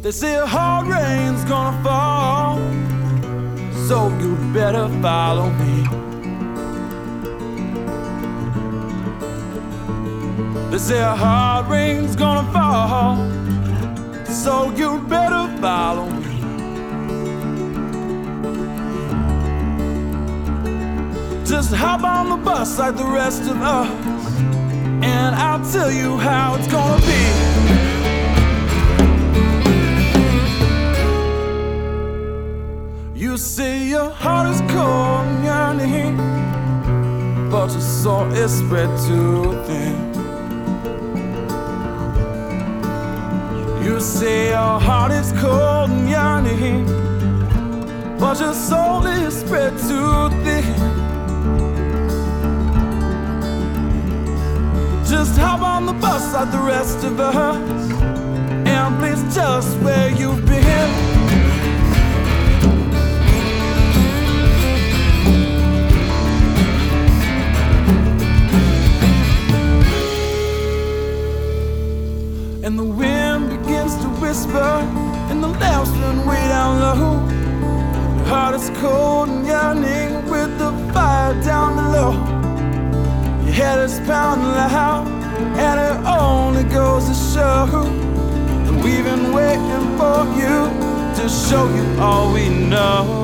They say a hard rain's gonna fall, so you better follow me. They say a hard rain's gonna fall, so you better follow me. Just hop on the bus like the rest of us, and I'll tell you how it's gonna be. You say your heart is cold and yearning, but your soul is spread too thin. You say your heart is cold and yearning, but your soul is spread too thin. Just hop on the bus like the rest of us, and please tell us where you've been. And the wind begins to whisper, and the lamps burn way down low. Your heart is cold and yearning with the fire down below. Your head is pounding loud, and it only goes to show that we've been waiting for you to show you all we know.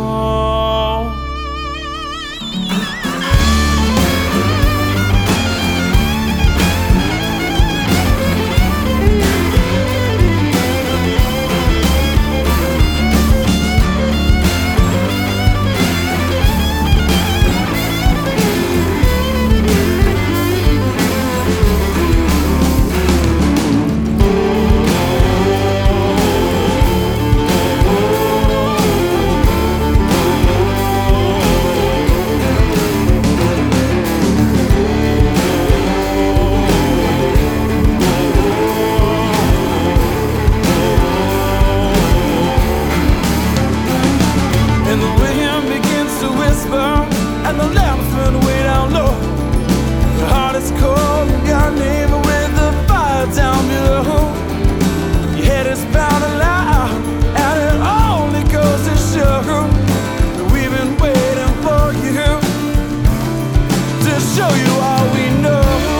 And the lamps burn way down low. Your heart is cold and yearning with the fire down below. Your head is pounding loud, and it only goes to show that we've been waiting for you to show you all we know.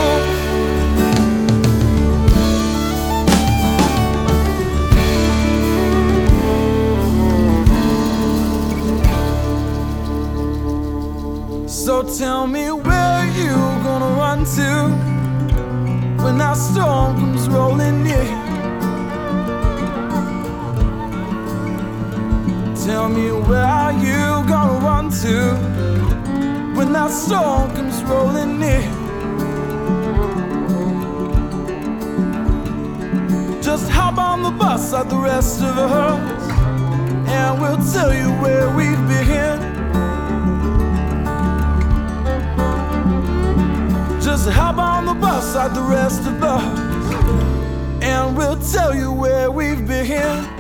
So tell me where you gonna run to when that storm comes rolling in. Tell me where are you gonna run to when that storm comes rolling in. Just hop on the bus like the rest of us, and we'll tell you where we've been. Just hop on the bus like the rest of us, and we'll tell you where we've been.